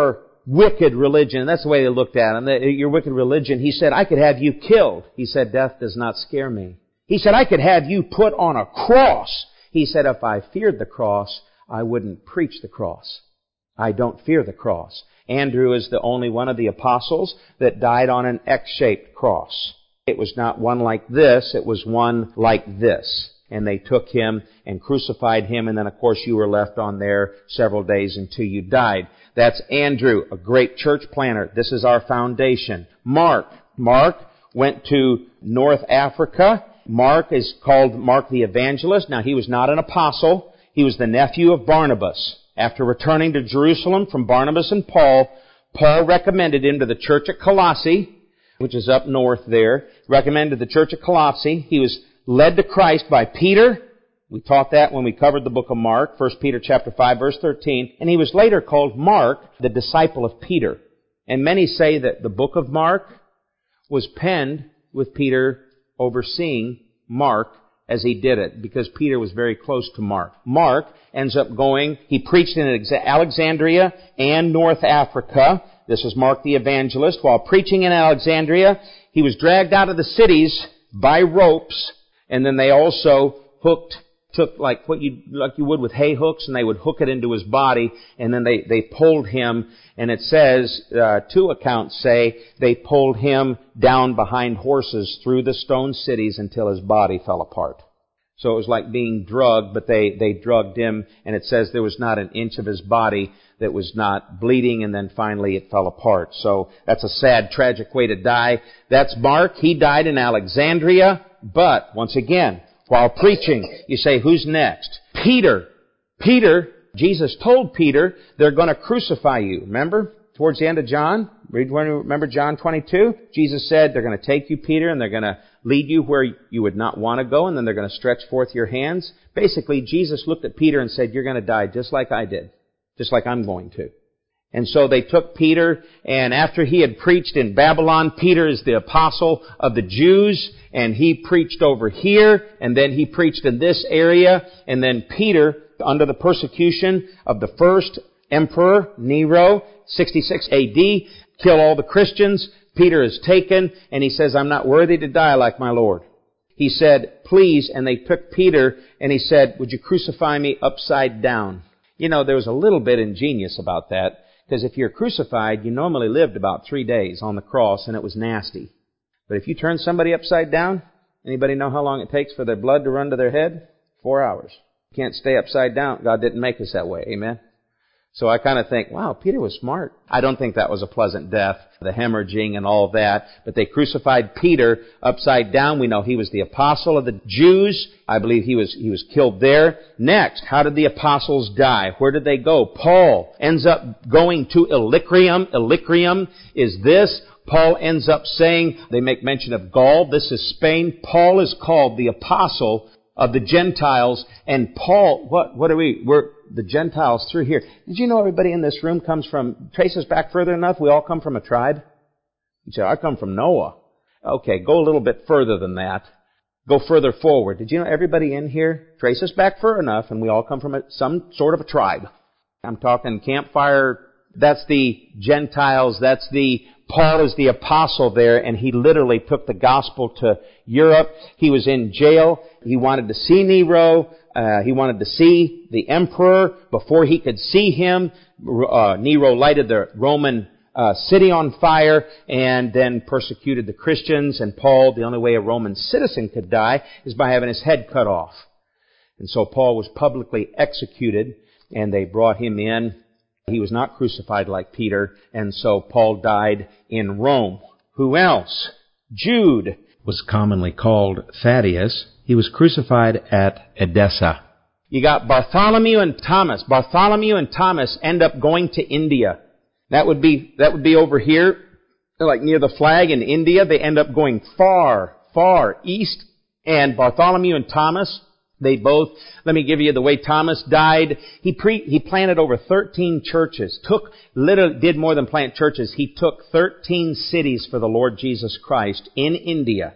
wicked religion. And that's the way they looked at him. Your wicked religion. He said, I could have you killed. He said, death does not scare me. He said, I could have you put on a cross. He said, if I feared the cross, I wouldn't preach the cross. I don't fear the cross. Andrew is the only one of the apostles that died on an X-shaped cross. It was not one like this. It was one like this. And they took him and crucified him. And then, of course, you were left on there several days until you died. That's Andrew, a great church planter. This is our foundation. Mark. Mark went to North Africa. Mark is called Mark the Evangelist. Now, he was not an apostle. He was the nephew of Barnabas. After returning to Jerusalem from Barnabas and Paul, Paul recommended him to the church at Colossae, which is up north there. Recommended the church at Colossae. He was led to Christ by Peter. We taught that when we covered the book of Mark, First Peter chapter five, verse thirteen. And he was later called Mark, the disciple of Peter. And many say that the book of Mark was penned with Peter overseeing Mark as he did it, because Peter was very close to Mark. Mark ends up going, he preached in Alexandria and North Africa. This is Mark the Evangelist. While preaching in Alexandria, he was dragged out of the cities by ropes, and then they also hooked, took like what you like you would with hay hooks, and they would hook it into his body, and then they, they pulled him, and it says, uh, two accounts say, they pulled him down behind horses through the stone cities until his body fell apart. So it was like being drugged, but they, they drugged him, and it says there was not an inch of his body that was not bleeding, and then finally it fell apart. So that's a sad, tragic way to die. That's Mark. He died in Alexandria, but once again, while preaching, you say, who's next? Peter. Peter, Jesus told Peter, they're going to crucify you. Remember? Towards the end of John? Remember John twenty-two? Jesus said, they're going to take you, Peter, and they're going to lead you where you would not want to go, and then they're going to stretch forth your hands. Basically, Jesus looked at Peter and said, you're going to die just like I did. Just like I'm going to. And so they took Peter, and after he had preached in Babylon, Peter is the apostle of the Jews, and he preached over here, and then he preached in this area, and then Peter, under the persecution of the first emperor, Nero, sixty-six A D, killed all the Christians. Peter is taken, and he says, I'm not worthy to die like my Lord. He said, please, and they took Peter, and he said, would you crucify me upside down? You know, there was a little bit ingenious about that. Because if you're crucified, you normally lived about three days on the cross, and it was nasty. But if you turn somebody upside down, anybody know how long it takes for their blood to run to their head? Four hours. You can't stay upside down. God didn't make us that way. Amen? So I kind of think, wow, Peter was smart. I don't think that was a pleasant death, the hemorrhaging and all of that. But they crucified Peter upside down. We know he was the apostle of the Jews. I believe he was he was killed there. Next, how did the apostles die? Where did they go? Paul ends up going to Illyricum. Illyricum is this. Paul ends up saying, they make mention of Gaul. This is Spain. Paul is called the apostle of the Gentiles. And Paul, what what are we? We're the Gentiles through here. Did you know everybody in this room comes from, traces back further enough, we all come from a tribe? You say, I come from Noah. Okay, go a little bit further than that. Go further forward. Did you know everybody in here traces back far enough and we all come from a, some sort of a tribe? I'm talking campfire. That's the Gentiles. That's the, Paul is the apostle there, and he literally took the gospel to Europe. He was in jail. He wanted to see Nero. Uh, he wanted to see the emperor. Before he could see him, uh, Nero lighted the Roman uh, city on fire and then persecuted the Christians. And Paul, the only way a Roman citizen could die is by having his head cut off. And so Paul was publicly executed, and they brought him in. He was not crucified like Peter, and so Paul died in Rome. Who else? Jude was commonly called Thaddeus. He was crucified at Edessa. You got Bartholomew and Thomas. Bartholomew and Thomas end up going to India. That would be, that would be over here, like near the flag in India. They end up going far, far east. And Bartholomew and Thomas, they both, let me give you the way Thomas died. He pre, he planted over thirteen churches. Took, literally did more than plant churches. He took thirteen cities for the Lord Jesus Christ in India.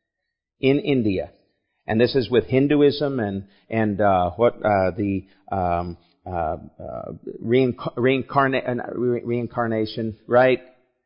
In India. And this is with Hinduism and, and, uh, what, uh, the, um, uh, uh, reinc- reincarna- uh, re- reincarnation, right?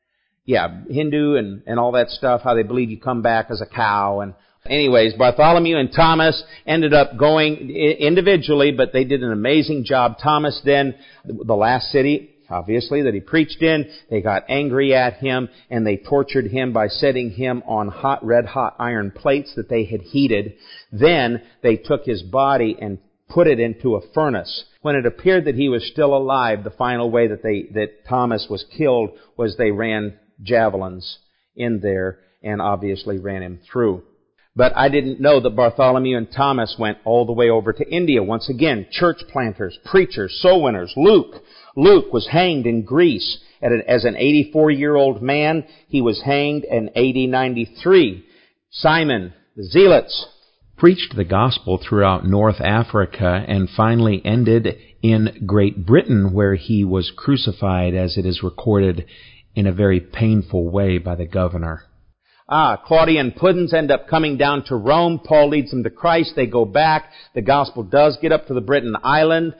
Yeah, Hindu and, and all that stuff, how they believe you come back as a cow. And anyways, Bartholomew and Thomas ended up going individually, but they did an amazing job. Thomas then, the last city, obviously, that he preached in, they got angry at him and they tortured him by setting him on hot, red hot iron plates that they had heated. Then they took his body and put it into a furnace. When it appeared that he was still alive, the final way that they, that Thomas was killed was they ran javelins in there and obviously ran him through. But I didn't know that Bartholomew and Thomas went all the way over to India. Once again, church planters, preachers, soul winners. Luke. Luke was hanged in Greece as an eighty-four-year-old man. He was hanged in A D ninety-three. Simon, the Zealots, preached the gospel throughout North Africa and finally ended in Great Britain, where he was crucified, as it is recorded, in a very painful way by the governor. Ah, Claudian Puddens end up coming down to Rome. Paul leads them to Christ. They go back. The gospel does get up to the Britain island.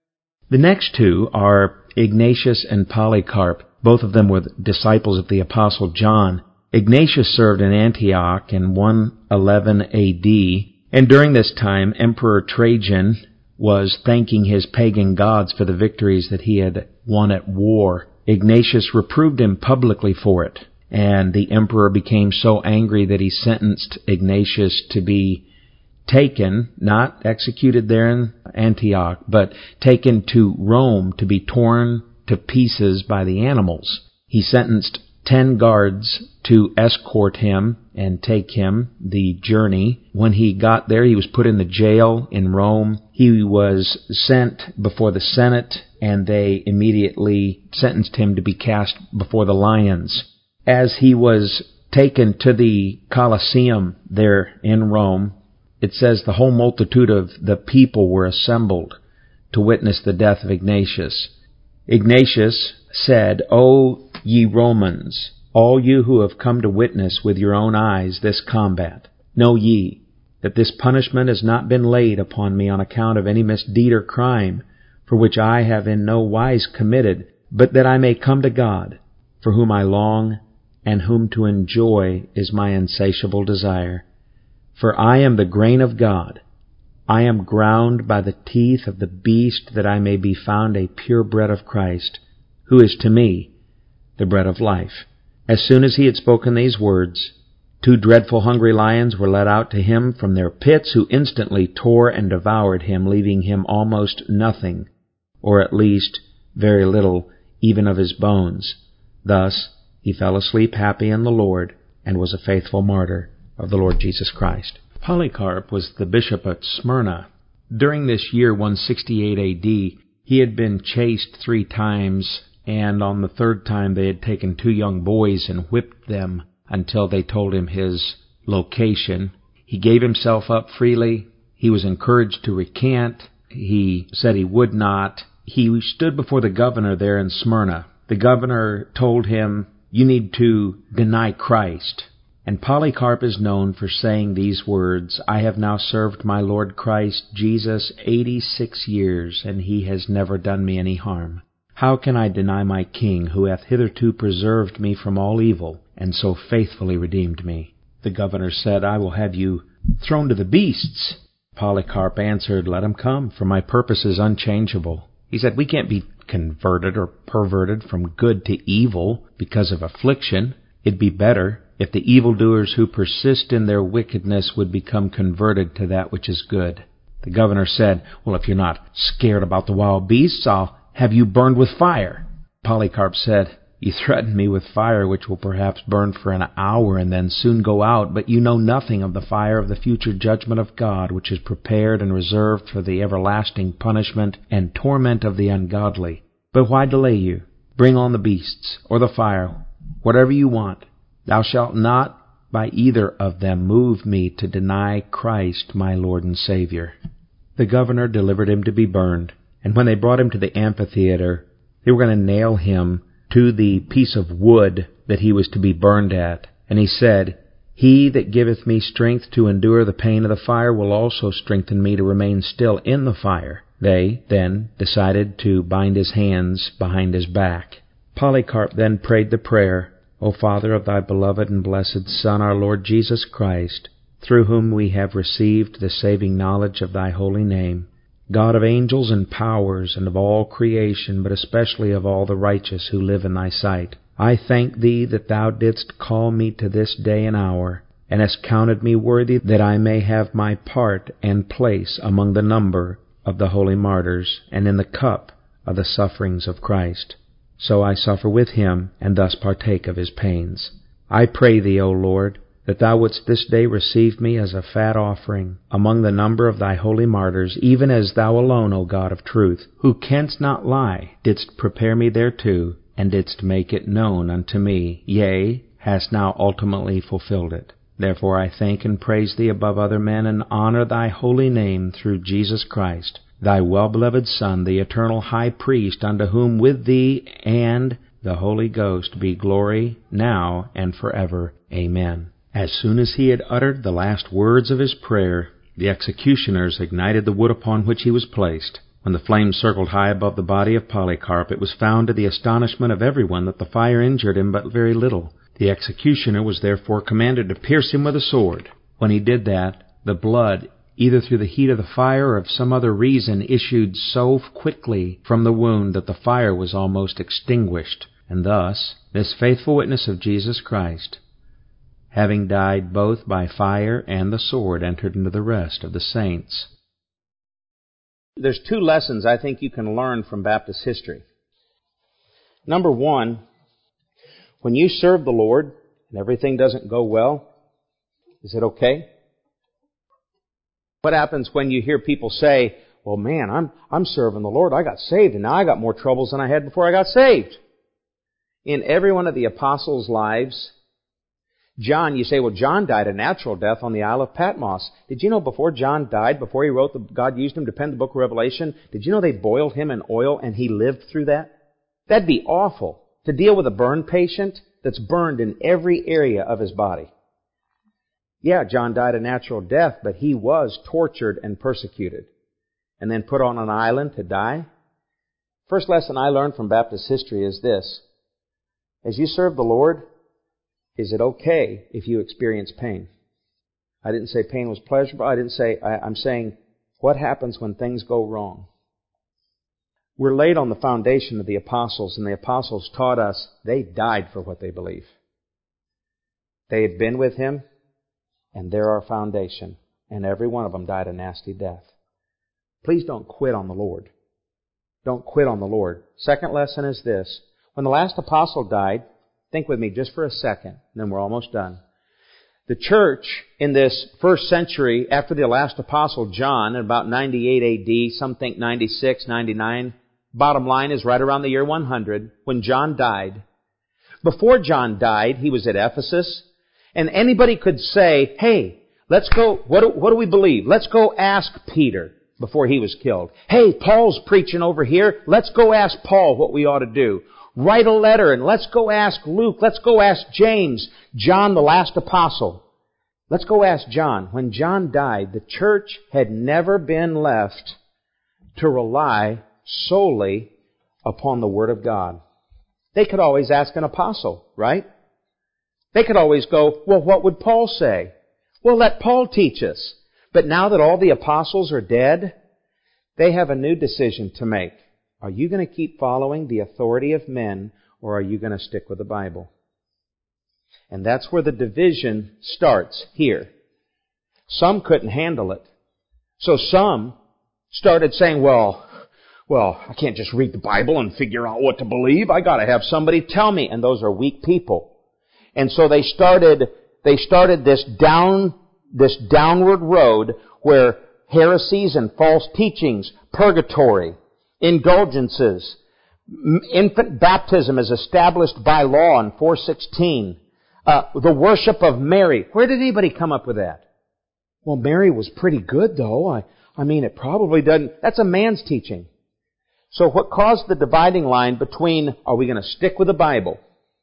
The next two are Ignatius and Polycarp. Both of them were disciples of the Apostle John. Ignatius served in Antioch in one eleven A D, and during this time, Emperor Trajan was thanking his pagan gods for the victories that he had won at war. Ignatius reproved him publicly for it, and the emperor became so angry that he sentenced Ignatius to be taken, not executed there in Antioch, but taken to Rome to be torn to pieces by the animals. He sentenced ten guards to escort him and take him the journey. When he got there, he was put in the jail in Rome. He was sent before the Senate, and they immediately sentenced him to be cast before the lions. As he was taken to the Colosseum there in Rome, it says the whole multitude of the people were assembled to witness the death of Ignatius. Ignatius said, "O ye Romans, all you who have come to witness with your own eyes this combat, know ye that this punishment has not been laid upon me on account of any misdeed or crime, for which I have in no wise committed, but that I may come to God, for whom I long, and whom to enjoy is my insatiable desire. For I am the grain of God. I am ground by the teeth of the beast, that I may be found a pure bread of Christ, who is to me the bread of life." As soon as he had spoken these words, two dreadful hungry lions were let out to him from their pits, who instantly tore and devoured him, leaving him almost nothing, or at least very little even of his bones. Thus he fell asleep happy in the Lord, and was a faithful martyr of the Lord Jesus Christ. Polycarp was the bishop at Smyrna. During this year, one sixty-eight A D, he had been chased three times, and on the third time they had taken two young boys and whipped them until they told him his location. He gave himself up freely. He was encouraged to recant. He said he would not. He stood before the governor there in Smyrna. The governor told him, "You need to deny Christ." And Polycarp is known for saying these words, "I have now served my Lord Christ Jesus eighty-six years, and he has never done me any harm. How can I deny my King, who hath hitherto preserved me from all evil, and so faithfully redeemed me?" The governor said, "I will have you thrown to the beasts." Polycarp answered, "Let him come, for my purpose is unchangeable." He said, "We can't be converted or perverted from good to evil because of affliction. It'd be better if the evildoers who persist in their wickedness would become converted to that which is good." The governor said, "Well, if you're not scared about the wild beasts, I'll have you burned with fire." Polycarp said, "You threaten me with fire, which will perhaps burn for an hour and then soon go out, but you know nothing of the fire of the future judgment of God, which is prepared and reserved for the everlasting punishment and torment of the ungodly. But why delay you? Bring on the beasts, or the fire, whatever you want. Thou shalt not by either of them move me to deny Christ my Lord and Savior." The governor delivered him to be burned, and when they brought him to the amphitheater, they were going to nail him to the piece of wood that he was to be burned at. And he said, "He that giveth me strength to endure the pain of the fire will also strengthen me to remain still in the fire." They, then, decided to bind his hands behind his back. Polycarp then prayed the prayer, O Father of thy beloved and blessed Son, our Lord Jesus Christ, through whom we have received the saving knowledge of thy holy name, God of angels and powers, and of all creation, but especially of all the righteous who live in thy sight, I thank thee that thou didst call me to this day and hour, and hast counted me worthy that I may have my part and place among the number of the holy martyrs, and in the cup of the sufferings of Christ. So I suffer with him, and thus partake of his pains. I pray thee, O Lord, that thou wouldst this day receive me as a fat offering among the number of thy holy martyrs, even as thou alone, O God of truth, who canst not lie, didst prepare me thereto, and didst make it known unto me, yea, hast now ultimately fulfilled it. Therefore I thank and praise thee above other men, and honor thy holy name through Jesus Christ, thy well-beloved Son, the eternal high priest, unto whom with thee and the Holy Ghost be glory now and forever. Amen. As soon as he had uttered the last words of his prayer, the executioners ignited the wood upon which he was placed. When the flames circled high above the body of Polycarp, it was found to the astonishment of everyone that the fire injured him but very little. The executioner was therefore commanded to pierce him with a sword. When he did that, the blood, either through the heat of the fire or of some other reason, issued so quickly from the wound that the fire was almost extinguished. And thus, this faithful witness of Jesus Christ, having died both by fire and the sword, entered into the rest of the saints. There's two lessons I think you can learn from Baptist history. Number one, when you serve the Lord and everything doesn't go well, is it okay? What happens when you hear people say, well, man, I'm I'm serving the Lord. I got saved, and now I got more troubles than I had before I got saved. In every one of the apostles' lives, John, you say, well, John died a natural death on the Isle of Patmos. Did you know before John died, before he wrote, the, God used him to pen the book of Revelation, did you know they boiled him in oil and he lived through that? That'd be awful, to deal with a burn patient that's burned in every area of his body. Yeah, John died a natural death, but he was tortured and persecuted and then put on an island to die. First lesson I learned from Baptist history is this. As you serve the Lord, is it okay if you experience pain? I didn't say pain was pleasurable. I didn't say, I, I'm saying, what happens when things go wrong? We're laid on the foundation of the apostles, and the apostles taught us they died for what they believe. They had been with Him, and they're our foundation. And every one of them died a nasty death. Please don't quit on the Lord. Don't quit on the Lord. Second lesson is this. When the last apostle died, think with me just for a second, and then we're almost done. The church in this first century, after the last apostle John, in about ninety-eight A D, some think ninety-six, ninety-nine, bottom line is right around the year one hundred, when John died. Before John died, he was at Ephesus, and anybody could say, hey, let's go, what do, what do we believe? Let's go ask Peter before he was killed. Hey, Paul's preaching over here. Let's go ask Paul what we ought to do. Write a letter and let's go ask Luke. Let's go ask James, John, the last apostle. Let's go ask John. When John died, the church had never been left to rely solely upon the Word of God. They could always ask an apostle, right? They could always go, well, what would Paul say? Well, let Paul teach us. But now that all the apostles are dead, they have a new decision to make. Are you going to keep following the authority of men, or are you going to stick with the Bible? And that's where the division starts, here. Some couldn't handle it. So some started saying, well, well, I can't just read the Bible and figure out what to believe. I got to have somebody tell me. And those are weak people. And so they started, they started this down, this downward road where heresies and false teachings, purgatory, indulgences, infant baptism is established by law in four sixteen. Uh, the worship of Mary. Where did anybody come up with that? Well, Mary was pretty good, though. I, I mean, it probably doesn't. That's a man's teaching. So what caused the dividing line between, are we going to stick with the Bible,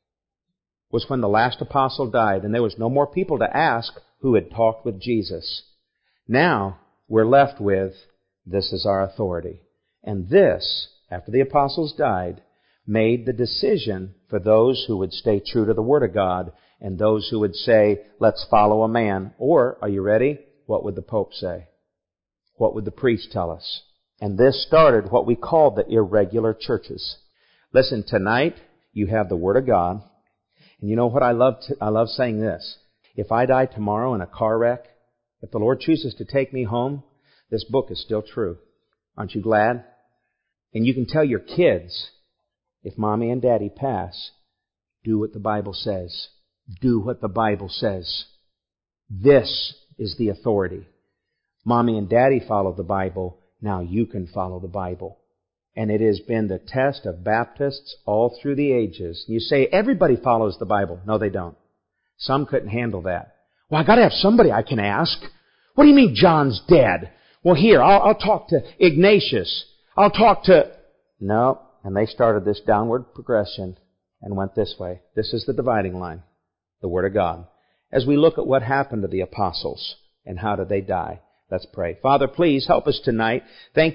was when the last apostle died, and there was no more people to ask who had talked with Jesus. Now, we're left with, this is our authority. And this, after the apostles died, made the decision for those who would stay true to the Word of God and those who would say, let's follow a man. Or, are you ready? What would the Pope say? What would the priest tell us? And this started what we called the irregular churches. Listen, tonight you have the Word of God. And you know what I love? To, I love saying this. If I die tomorrow in a car wreck, if the Lord chooses to take me home, this book is still true. Aren't you glad? And you can tell your kids, if Mommy and Daddy pass, do what the Bible says. Do what the Bible says. This is the authority. Mommy and Daddy follow the Bible. Now you can follow the Bible. And it has been the test of Baptists all through the ages. You say, everybody follows the Bible. No, they don't. Some couldn't handle that. Well, I got to have somebody I can ask. What do you mean John's dead? Well, here, I'll, I'll talk to Ignatius. I'll talk to... No. And they started this downward progression and went this way. This is the dividing line. The Word of God. As we look at what happened to the apostles and how did they die, let's pray. Father, please help us tonight. Thank